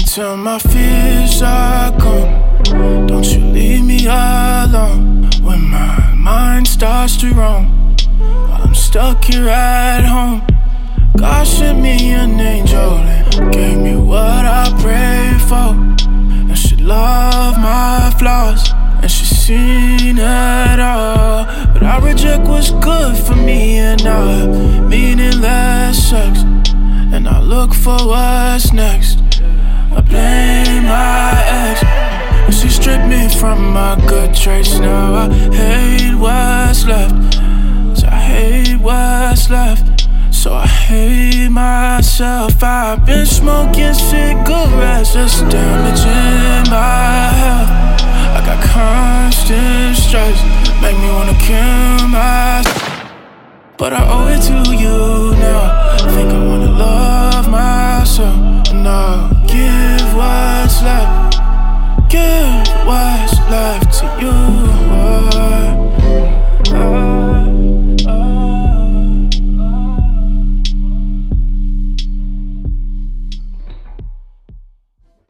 till my fears are gone. Don't you leave me alone when my mind starts to roam. While I'm stuck here at home, God sent me an angel and gave me what I prayed for. And she loved my flaws, and she seen it all. But I reject what's good for me, and I have meaningless sex, and I look for what's next. I blame my ex, and she stripped me from my good traits. Now I hate what's left, so I hate what's left. So I hate myself. I've been smoking cigarettes, just damaging my health. I got constant stress, make me wanna kill myself. But I owe it to you now. Think I wanna love myself, and I'll give what's left. Give what's left to you.